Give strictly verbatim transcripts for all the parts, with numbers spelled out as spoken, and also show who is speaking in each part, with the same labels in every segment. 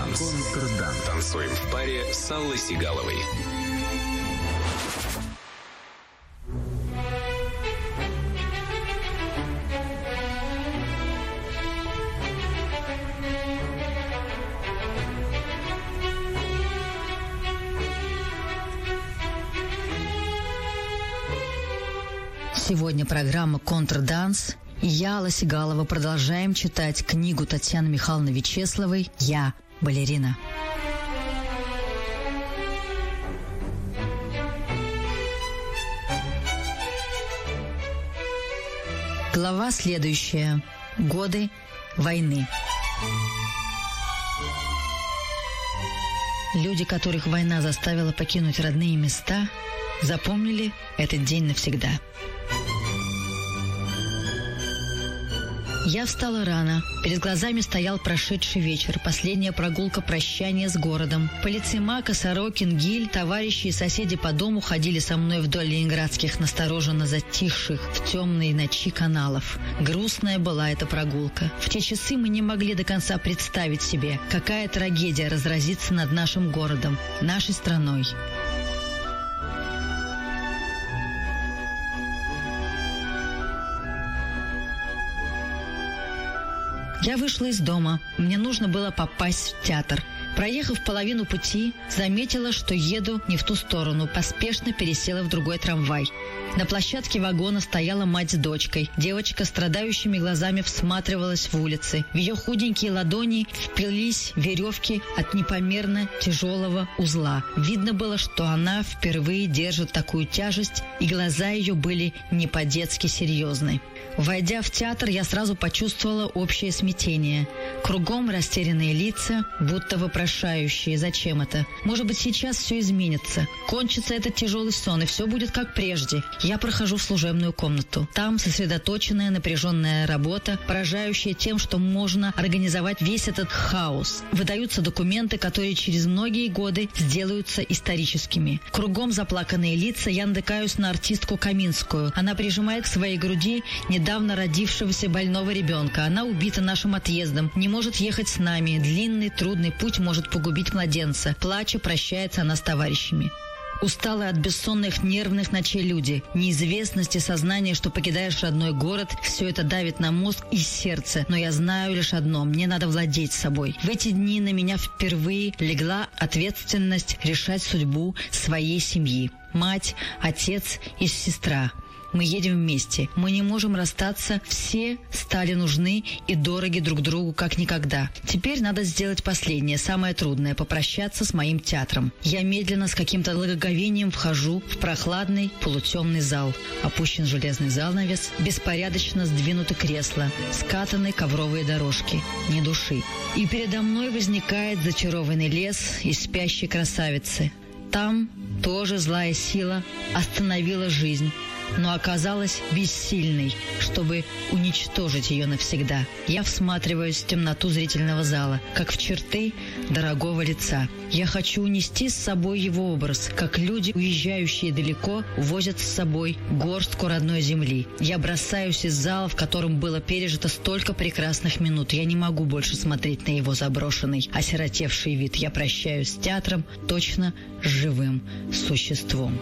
Speaker 1: Контрданс. Контрданс. Танцуем в паре с Аллой Сигаловой.
Speaker 2: Сегодня программа «Контрданс». И я, Алла Сигалова, продолжаем читать книгу Татьяны Михайловны Вячеславой «Я балерина». Глава следующая. Годы войны. Люди, которых война заставила покинуть родные места, запомнили этот день навсегда. Я встала рано. Перед глазами стоял прошедший вечер, последняя прогулка прощания с городом. Полицеймак, Сорокин, Гиль, товарищи и соседи по дому ходили со мной вдоль ленинградских настороженно затихших в темные ночи каналов. Грустная была эта прогулка. В те часы мы не могли до конца представить себе, какая трагедия разразится над нашим городом, нашей страной. Я вышла из дома. Мне нужно было попасть в театр. Проехав половину пути, заметила, что еду не в ту сторону, поспешно пересела в другой трамвай. На площадке вагона стояла мать с дочкой. Девочка страдающими глазами всматривалась в улицы. В ее худенькие ладони впились веревки от непомерно тяжелого узла. Видно было, что она впервые держит такую тяжесть, и глаза ее были не по-детски серьезны. Войдя в театр, я сразу почувствовала общее смятение. Кругом растерянные лица, будто вопрошающие, зачем это. Может быть, сейчас все изменится. Кончится этот тяжелый сон, и все будет как прежде. Я прохожу в служебную комнату. Там сосредоточенная, напряженная работа, поражающая тем, что можно организовать весь этот хаос. Выдаются документы, которые через многие годы сделаются историческими. Кругом заплаканные лица, я натыкаюсь на артистку Каминскую. Она прижимает к своей груди недавно родившегося больного ребенка. Она убита нашим отъездом, не может ехать с нами. Длинный, трудный путь может погубить младенца. Плача, прощается она с товарищами. Усталые от бессонных нервных ночей люди, неизвестности, сознание, что покидаешь родной город, все это давит на мозг и сердце. Но я знаю лишь одно: мне надо владеть собой. В эти дни на меня впервые легла ответственность решать судьбу своей семьи. Мать, отец и сестра. Мы едем вместе. Мы не можем расстаться. Все стали нужны и дороги друг другу как никогда. Теперь надо сделать последнее, самое трудное — попрощаться с моим театром. Я медленно, с каким-то благоговением вхожу в прохладный полутемный зал. Опущен железный занавес, беспорядочно сдвинуты кресла, скатаны ковровые дорожки. Ни души. И передо мной возникает зачарованный лес из спящей красавицы. Там тоже злая сила остановила жизнь, но оказалась бессильной, чтобы уничтожить ее навсегда. Я всматриваюсь в темноту зрительного зала, как в черты дорогого лица. Я хочу унести с собой его образ, как люди, уезжающие далеко, увозят с собой горстку родной земли. Я бросаюсь из зала, в котором было пережито столько прекрасных минут. Я не могу больше смотреть на его заброшенный, осиротевший вид. Я прощаюсь с театром, точно с живым существом.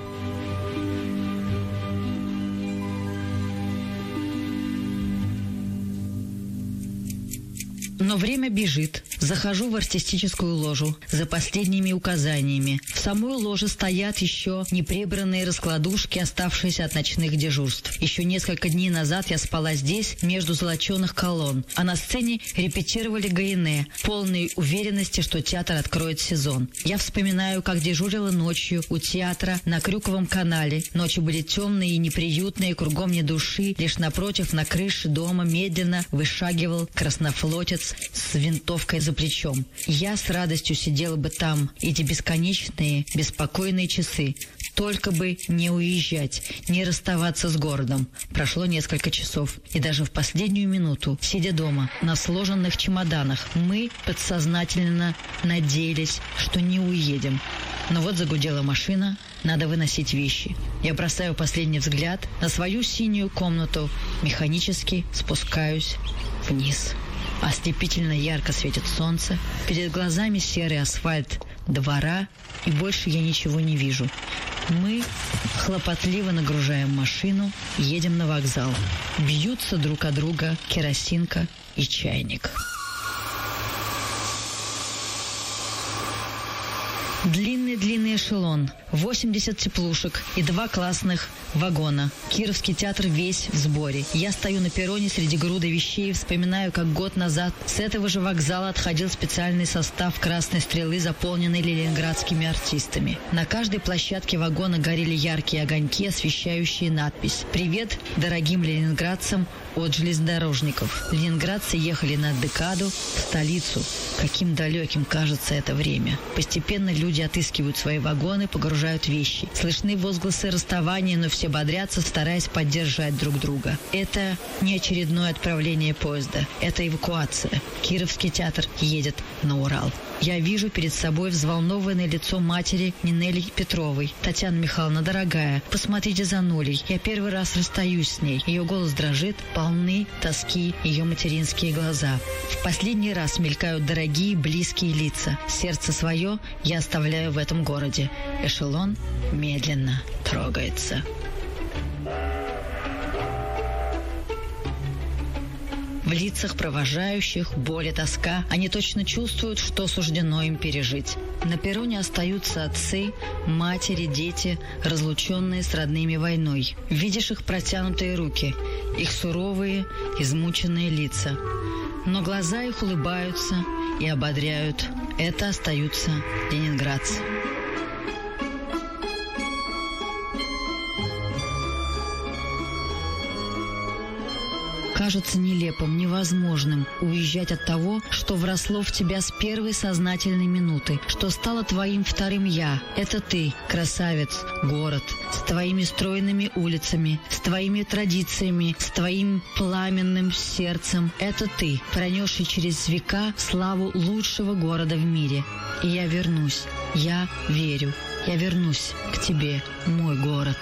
Speaker 2: Но время бежит. Захожу в артистическую ложу за последними указаниями. В самой ложе стоят еще неприбранные раскладушки, оставшиеся от ночных дежурств. Еще несколько дней назад я спала здесь, между золоченых колонн, а на сцене репетировали Гаине, полной уверенности, что театр откроет сезон. Я вспоминаю, как дежурила ночью у театра на Крюковом канале. Ночи были темные и неприютные, кругом ни души. Лишь напротив, на крыше дома, медленно вышагивал краснофлотец с винтовкой за плечом. Я с радостью сидела бы там эти бесконечные, беспокойные часы. Только бы не уезжать, не расставаться с городом. Прошло несколько часов, и даже в последнюю минуту, сидя дома, на сложенных чемоданах, мы подсознательно надеялись, что не уедем. Но вот загудела машина, надо выносить вещи. Я бросаю последний взгляд на свою синюю комнату, механически спускаюсь вниз. Ослепительно ярко светит солнце, перед глазами серый асфальт двора, и больше я ничего не вижу. Мы хлопотливо нагружаем машину, едем на вокзал. Бьются друг о друга керосинка и чайник. Длинный-длинный эшелон, восемьдесят теплушек и два классных вагона. Кировский театр весь в сборе. Я стою на перроне среди груды вещей и вспоминаю, как год назад с этого же вокзала отходил специальный состав «Красной стрелы», заполненный ленинградскими артистами. На каждой площадке вагона горели яркие огоньки, освещающие надпись «Привет дорогим ленинградцам от железнодорожников». Ленинградцы ехали на декаду в столицу. Каким далеким кажется это время. Постепенно люди отыскивают свои вагоны, погружают вещи. Слышны возгласы расставания, но все бодрятся, стараясь поддержать друг друга. Это не очередное отправление поезда. Это эвакуация. Кировский театр едет на Урал. Я вижу перед собой взволнованное лицо матери Нинели Петровой. Татьяна Михайловна, дорогая, посмотрите за Нулей. Я первый раз расстаюсь с ней. Ее голос дрожит, полны тоски ее материнские глаза. В последний раз мелькают дорогие, близкие лица. Сердце свое я оставляю в этом городе. Эшелон медленно трогается. В лицах провожающих боль и тоска. Они точно чувствуют, что суждено им пережить. На перроне остаются отцы, матери, дети, разлученные с родными войной. Видишь их протянутые руки, их суровые, измученные лица. Но глаза их улыбаются и ободряют. Это остаются ленинградцы. Кажется нелепым, невозможным уезжать от того, что вросло в тебя с первой сознательной минуты, что стало твоим вторым «я». Это ты, красавец, город, с твоими стройными улицами, с твоими традициями, с твоим пламенным сердцем. Это ты, пронесший через века славу лучшего города в мире. И я вернусь, я верю, я вернусь к тебе, мой город.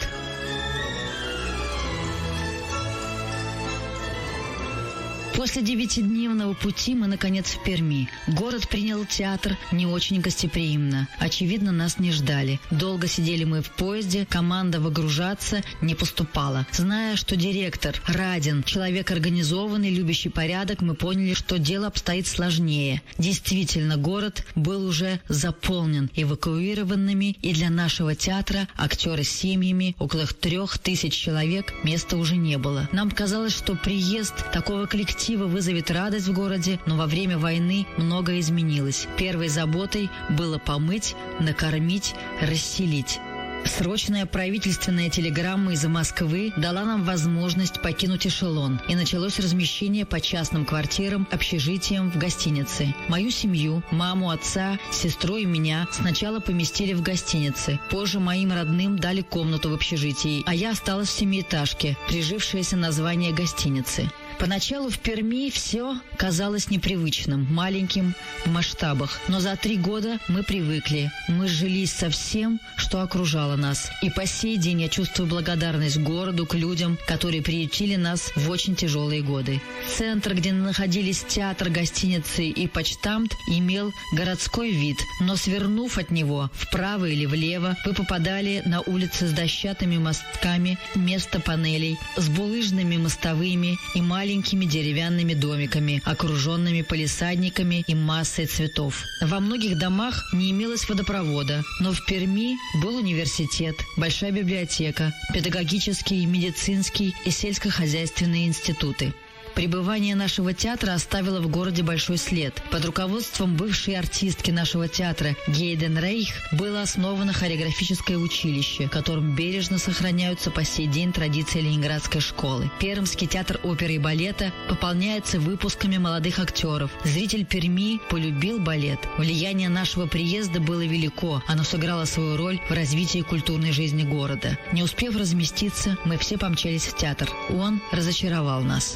Speaker 2: После девятидневного пути мы, наконец, в Перми. Город принял театр не очень гостеприимно. Очевидно, нас не ждали. Долго сидели мы в поезде, команда выгружаться не поступала. Зная, что директор Радин, человек организованный, любящий порядок, мы поняли, что дело обстоит сложнее. Действительно, город был уже заполнен эвакуированными, и для нашего театра, актеры с семьями, около трех тысяч человек, места уже не было. Нам казалось, что приезд такого коллектива вызовет радость в городе, но во время войны многое изменилось. Первой заботой было помыть, накормить, расселить. Срочная правительственная телеграмма из Москвы дала нам возможность покинуть эшелон, и началось размещение по частным квартирам, общежитиям в гостинице. Мою семью, маму, отца, сестру и меня сначала поместили в гостинице. Позже моим родным дали комнату в общежитии, а я осталась в семиэтажке, прижившееся название гостиницы. Поначалу в Перми все казалось непривычным, маленьким в масштабах. Но за три года мы привыкли. Мы сжились со всем, что окружало нас. И по сей день я чувствую благодарность городу, к людям, которые приютили нас в очень тяжелые годы. Центр, где находились театр, гостиницы и почтамт, имел городской вид. Но свернув от него вправо или влево, вы попадали на улицы с дощатыми мостками вместо панелей, с булыжными мостовыми и маленькими маленькими деревянными домиками, окруженными палисадниками и массой цветов. Во многих домах не имелось водопровода, но в Перми был университет, большая библиотека, педагогический, медицинский и сельскохозяйственные институты. Пребывание нашего театра оставило в городе большой след. Под руководством бывшей артистки нашего театра Гейден Рейх было основано хореографическое училище, в котором бережно сохраняются по сей день традиции ленинградской школы. Пермский театр оперы и балета пополняется выпусками молодых актеров. Зритель Перми полюбил балет. Влияние нашего приезда было велико. Оно сыграло свою роль в развитии культурной жизни города. Не успев разместиться, мы все помчались в театр. Он разочаровал нас. Сцена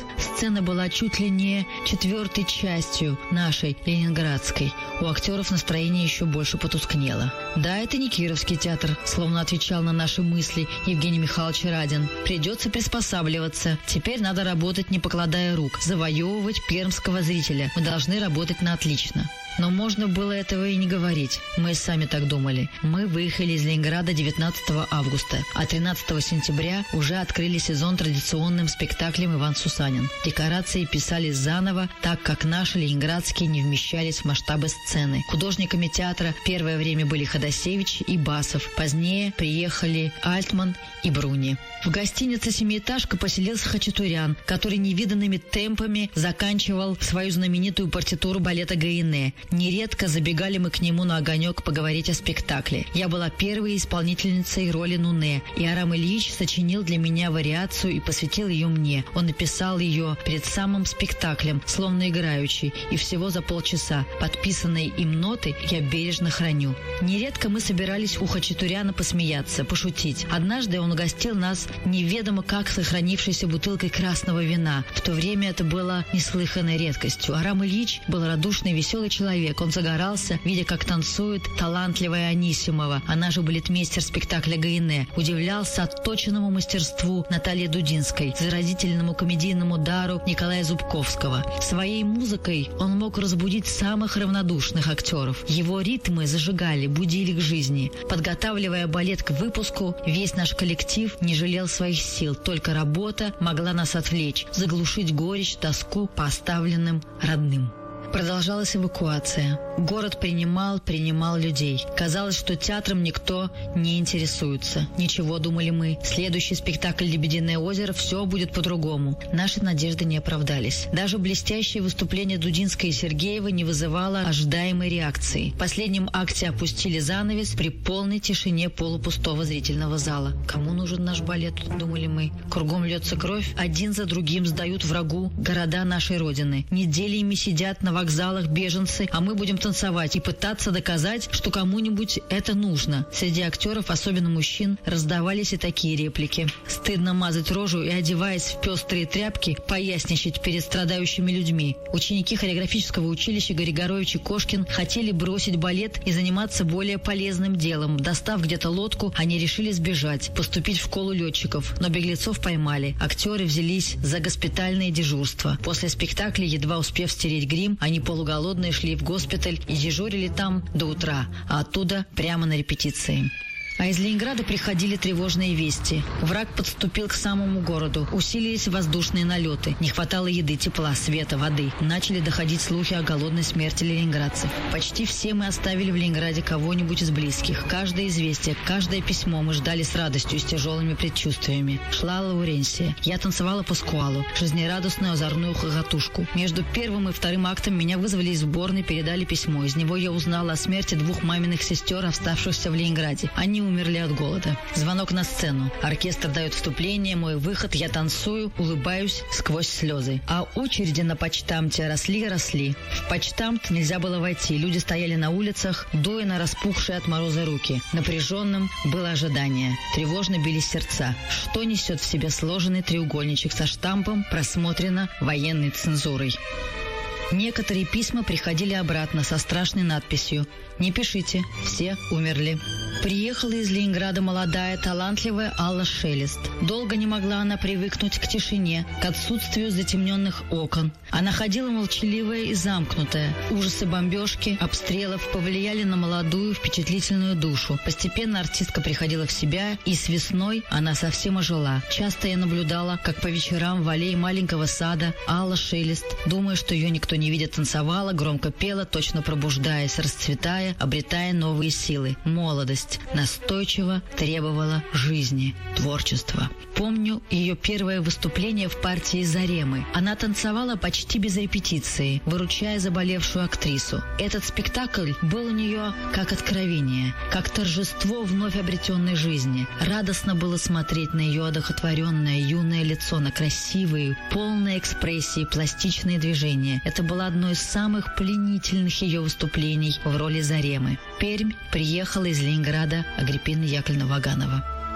Speaker 2: сцена была чуть ли не четвертой частью нашей ленинградской. У актеров настроение еще больше потускнело. «Да, это не Кировский театр», словно отвечал на наши мысли Евгений Михайлович Радин. «Придется приспосабливаться. Теперь надо работать, не покладая рук, завоевывать пермского зрителя. Мы должны работать на отлично». Но можно было этого и не говорить. Мы сами так думали. Мы выехали из Ленинграда девятнадцатого августа, а тринадцатого сентября уже открыли сезон традиционным спектаклем «Иван Сусанин». Декорации писались заново, так как наши ленинградские не вмещались в масштабы сцены. Художниками театра первое время были Ходосевич и Басов. Позднее приехали Альтман и Бруни. В гостинице «Семиэтажка» поселился Хачатурян, который невиданными темпами заканчивал свою знаменитую партитуру балета Гайне. Нередко забегали мы к нему на огонек поговорить о спектакле. Я была первой исполнительницей роли Нуне, и Арам Ильич сочинил для меня вариацию и посвятил ее мне. Он написал ее перед самым спектаклем, словно играющий, и всего за полчаса. Подписанные им ноты я бережно храню. Нередко мы собирались у Хачатуряна посмеяться, пошутить. Однажды он угостил нас неведомо как сохранившейся бутылкой красного вина. В то время это было неслыханной редкостью. Арам Ильич был радушный, веселый человек. Он загорался, видя, как танцует талантливая Анисимова, она же балетмейстер спектакля Гайне. Удивлялся отточенному мастерству Натальи Дудинской, заразительному комедийному дару Николая Зубковского. Своей музыкой он мог разбудить самых равнодушных актеров. Его ритмы зажигали, будили к жизни. Подготавливая балет к выпуску, весь наш коллектив не жалел своих сил. Только работа могла нас отвлечь, заглушить горечь, тоску по оставленным родным. Продолжалась эвакуация. Город принимал, принимал людей. Казалось, что театром никто не интересуется. Ничего, думали мы. Следующий спектакль «Лебединое озеро» все будет по-другому. Наши надежды не оправдались. Даже блестящее выступление Дудинской и Сергеева не вызывало ожидаемой реакции. В последнем акте опустили занавес при полной тишине полупустого зрительного зала. Кому нужен наш балет, думали мы. Кругом льется кровь. Один за другим сдают врагу города нашей Родины. Неделями сидят на вокзалах беженцы, а мы будем танцевать и пытаться доказать, что кому-нибудь это нужно. Среди актеров, особенно мужчин, раздавались и такие реплики. Стыдно мазать рожу и, одеваясь в пестрые тряпки, поясничать перед страдающими людьми. Ученики хореографического училища Григорович и Кошкин хотели бросить балет и заниматься более полезным делом. Достав где-то лодку, они решили сбежать, поступить в школу летчиков, но беглецов поймали. Актеры взялись за госпитальное дежурство. После спектакля, едва успев стереть грим, они полуголодные шли в госпиталь и дежурили там до утра, а оттуда прямо на репетиции. А из Ленинграда приходили тревожные вести. Враг подступил к самому городу. Усилились воздушные налеты. Не хватало еды, тепла, света, воды. Начали доходить слухи о голодной смерти ленинградцев. Почти все мы оставили в Ленинграде кого-нибудь из близких. Каждое известие, каждое письмо мы ждали с радостью и с тяжелыми предчувствиями. Шла Лауренсия. Я танцевала паскуалу, жизнерадостную озорную хохотушку. Между первым и вторым актом меня вызвали из сборной, передали письмо. Из него я узнала о смерти двух маминых сестер, оставшихся в Ленинграде. Они умерли от голода. Звонок на сцену. Оркестр дает вступление, мой выход, я танцую, улыбаюсь сквозь слезы. А очереди на почтамте росли-росли. В почтамт нельзя было войти. Люди стояли на улицах, дуя на распухшие от мороза руки. Напряженным было ожидание. Тревожно бились сердца. Что несет в себе сложенный треугольничек со штампом «Просмотрено военной цензурой». Некоторые письма приходили обратно со страшной надписью «Не пишите, все умерли». Приехала из Ленинграда молодая, талантливая Алла Шелест. Долго не могла она привыкнуть к тишине, к отсутствию затемненных окон. Она ходила молчаливая и замкнутая. Ужасы бомбежки, обстрелов повлияли на молодую, впечатлительную душу. Постепенно артистка приходила в себя, и с весной она совсем ожила. Часто я наблюдала, как по вечерам в аллее маленького сада Алла Шелест, думая, что ее никто не видит, танцевала, громко пела, точно пробуждаясь, расцветая, обретая новые силы. Молодость настойчиво требовала жизни, творчества. Помню ее первое выступление в партии «Заремы». Она танцевала почти без репетиции, выручая заболевшую актрису. Этот спектакль был у нее как откровение, как торжество вновь обретенной жизни. Радостно было смотреть на ее одухотворенное юное лицо, на красивые, полные экспрессии, пластичные движения. Это было одно из самых пленительных ее выступлений в роли Заремы. В Пермь приехала из Ленинграда Агриппина Яковлевна Ваганова.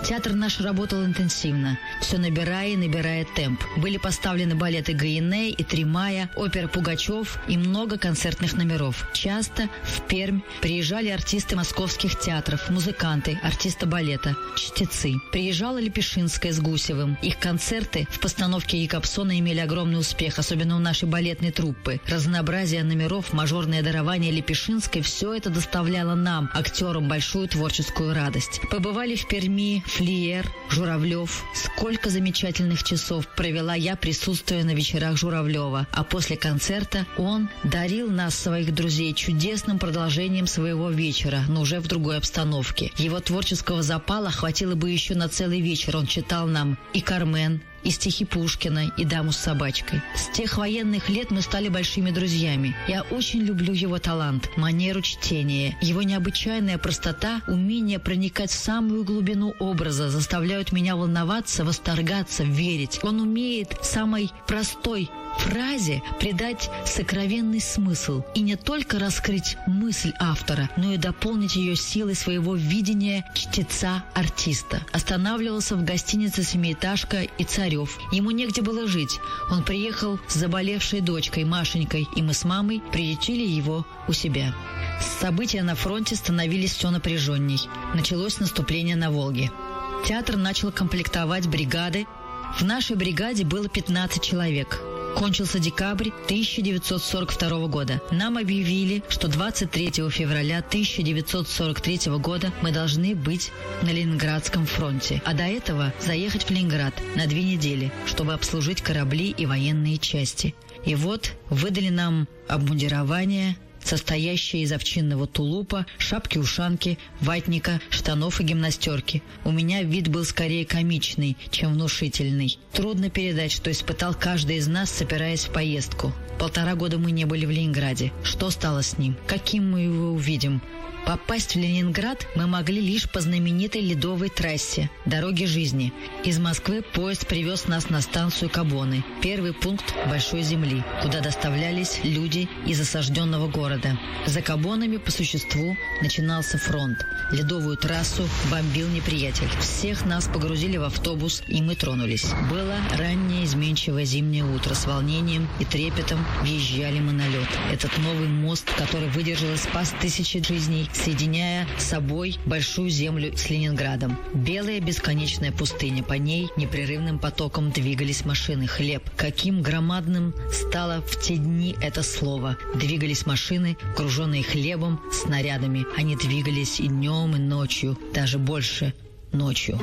Speaker 2: Театр наш работал интенсивно, все набирая и набирая темп. Были поставлены балеты Гаине и Три мая, опера Пугачев и много концертных номеров. Часто в Пермь приезжали артисты московских театров, музыканты, артисты балета, чтецы. Приезжала Лепешинская с Гусевым. Их концерты в постановке Якобсона имели огромный успех, особенно у нашей балетной труппы. Разнообразие номеров, мажорное дарование Лепешинской – все это доставляло нам, актерам, большую творческую радость. Побывали в Перми Флиер, Журавлев. Сколько замечательных часов провела я, присутствуя на вечерах Журавлева. А после концерта он дарил нас, своих друзей, чудесным продолжением своего вечера, но уже в другой обстановке. Его творческого запала хватило бы еще на целый вечер. Он читал нам и «Кармен», и стихи Пушкина, и «Даму с собачкой». С тех военных лет мы стали большими друзьями. Я очень люблю его талант, манеру чтения. Его необычайная простота, умение проникать в самую глубину образа заставляют меня волноваться, восторгаться, верить. Он умеет самой простой фразе придать сокровенный смысл и не только раскрыть мысль автора, но и дополнить ее силой своего видения чтеца-артиста. Останавливался в гостинице «Семиэтажка» и «Царев». Ему негде было жить. Он приехал с заболевшей дочкой Машенькой, и мы с мамой приютили его у себя. События на фронте становились все напряженней. Началось наступление на Волге. Театр начал комплектовать бригады. В нашей бригаде было пятнадцать человек. Кончился декабрь тысяча девятьсот сорок второго года. Нам объявили, что двадцать третьего февраля тысяча девятьсот сорок третьего года мы должны быть на Ленинградском фронте, а до этого заехать в Ленинград на две недели, чтобы обслужить корабли и военные части. И вот выдали нам обмундирование, состоящее из овчинного тулупа, шапки-ушанки, ватника, штанов и гимнастерки. У меня вид был скорее комичный, чем внушительный. Трудно передать, что испытал каждый из нас, собираясь в поездку. Полтора года мы не были в Ленинграде. Что стало с ним? Каким мы его увидим? Попасть в Ленинград мы могли лишь по знаменитой ледовой трассе «Дороги жизни». Из Москвы поезд привез нас на станцию Кабоны, первый пункт Большой Земли, куда доставлялись люди из осажденного города. За Кабонами, по существу, начинался фронт. Ледовую трассу бомбил неприятель. Всех нас погрузили в автобус, и мы тронулись. Было раннее изменчивое зимнее утро. С волнением и трепетом въезжали мы на лед. Этот новый мост, который выдержал и спас тысячи жизней, соединяя с собой Большую Землю с Ленинградом. Белая бесконечная пустыня, по ней непрерывным потоком двигались машины. Хлеб. Каким громадным стало в те дни это слово. Двигались машины, груженные хлебом, снарядами. Они двигались и днем, и ночью, даже больше ночью.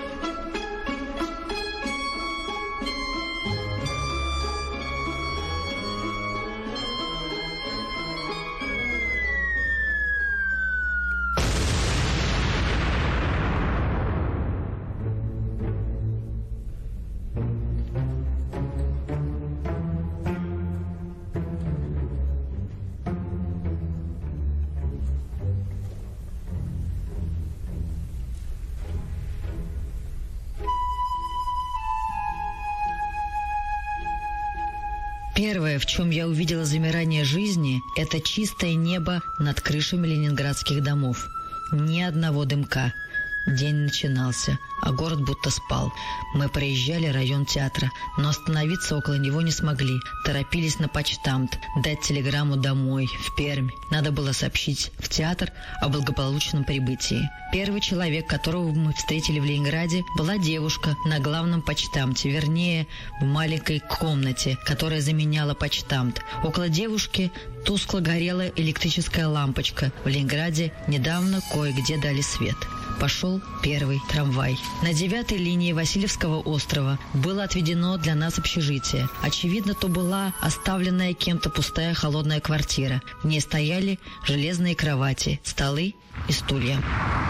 Speaker 2: Первое, в чем я увидела замирание жизни, это чистое небо над крышами ленинградских домов. Ни одного дымка. День начинался, а город будто спал. Мы проезжали район театра, но остановиться около него не смогли. Торопились на почтамт, дать телеграмму домой, в Пермь. Надо было сообщить в театр о благополучном прибытии. Первый человек, которого мы встретили в Ленинграде, была девушка на главном почтамте, вернее, в маленькой комнате, которая заменяла почтамт. Около девушки тускло горела электрическая лампочка. В Ленинграде недавно кое-где дали свет. Пошел первый трамвай. На девятой линии Васильевского острова было отведено для нас общежитие. Очевидно, то была оставленная кем-то пустая холодная квартира. В ней стояли железные кровати, столы и стулья.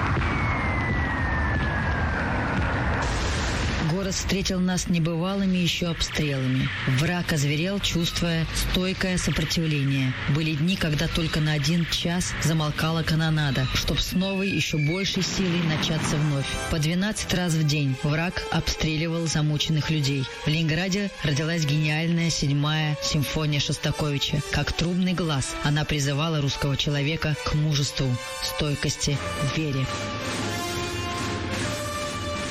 Speaker 2: Город встретил нас небывалыми еще обстрелами. Враг озверел, чувствуя стойкое сопротивление. Были дни, когда только на один час замолкала канонада, чтоб с новой, еще большей силой начаться вновь. По двенадцать раз в день враг обстреливал замученных людей. В Ленинграде родилась гениальная седьмая симфония Шостаковича. Как трубный глаз, она призывала русского человека к мужеству, стойкости, вере.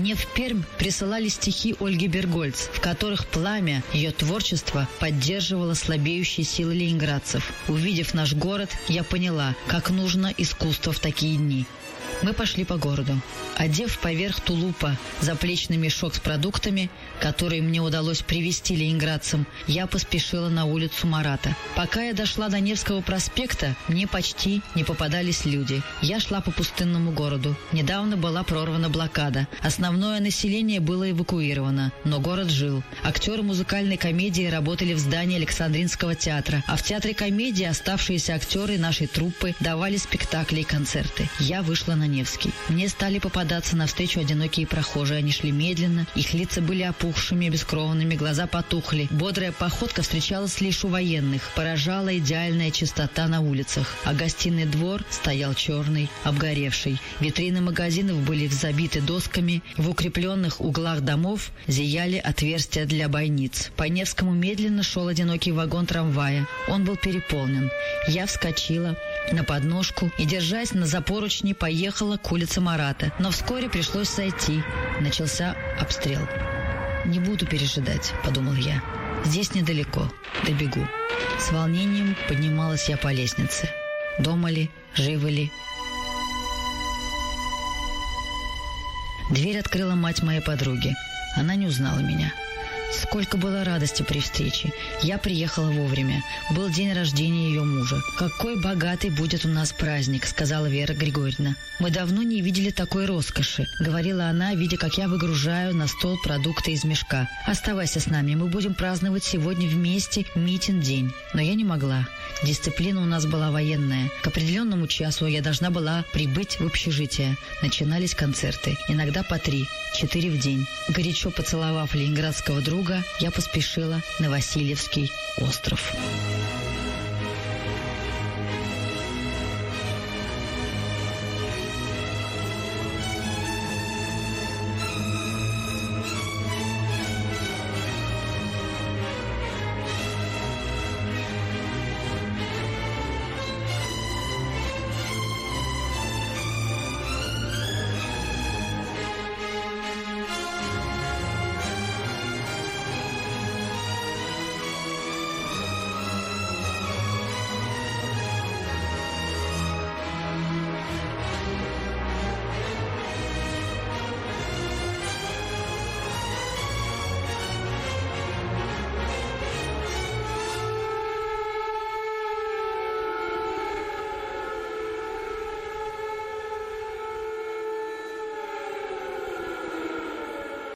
Speaker 2: Мне в Пермь присылали стихи Ольги Бергольц, в которых пламя ее творчества поддерживало слабеющие силы ленинградцев. Увидев наш город, я поняла, как нужно искусство в такие дни. Мы пошли по городу. Одев поверх тулупа заплечный мешок с продуктами, которые мне удалось привезти ленинградцам, я поспешила на улицу Марата. Пока я дошла до Невского проспекта, мне почти не попадались люди. Я шла по пустынному городу. Недавно была прорвана блокада. Основное население было эвакуировано, но город жил. Актеры музыкальной комедии работали в здании Александринского театра, а в театре комедии оставшиеся актеры нашей труппы давали спектакли и концерты. Я вышла на Невский. Мне стали попадаться навстречу одинокие прохожие. Они шли медленно, их лица были опухшими, бескровными, глаза потухли. Бодрая походка встречалась лишь у военных. Поражала идеальная чистота на улицах. А гостиный двор стоял черный, обгоревший. Витрины магазинов были забиты досками. В укрепленных углах домов зияли отверстия для бойниц. По Невскому медленно шел одинокий вагон трамвая. Он был переполнен. Я вскочила на подножку и, держась на запоручни, поехала к улице Марата. Но вскоре пришлось сойти. Начался обстрел. «Не буду пережидать», — подумал я. «Здесь недалеко. Добегу». С волнением поднималась я по лестнице. Дома ли? Живы ли? Дверь открыла мать моей подруги. Она не узнала меня. Сколько было радости при встрече. Я приехала вовремя. Был день рождения ее мужа. «Какой богатый будет у нас праздник», — сказала Вера Григорьевна. «Мы давно не видели такой роскоши», — говорила она, видя, как я выгружаю на стол продукты из мешка. «Оставайся с нами, мы будем праздновать сегодня вместе Митин-день». Но я не могла. Дисциплина у нас была военная. К определенному часу я должна была прибыть в общежитие. Начинались концерты, иногда по три, четыре в день. Горячо поцеловав ленинградского друга, я поспешила на Васильевский остров.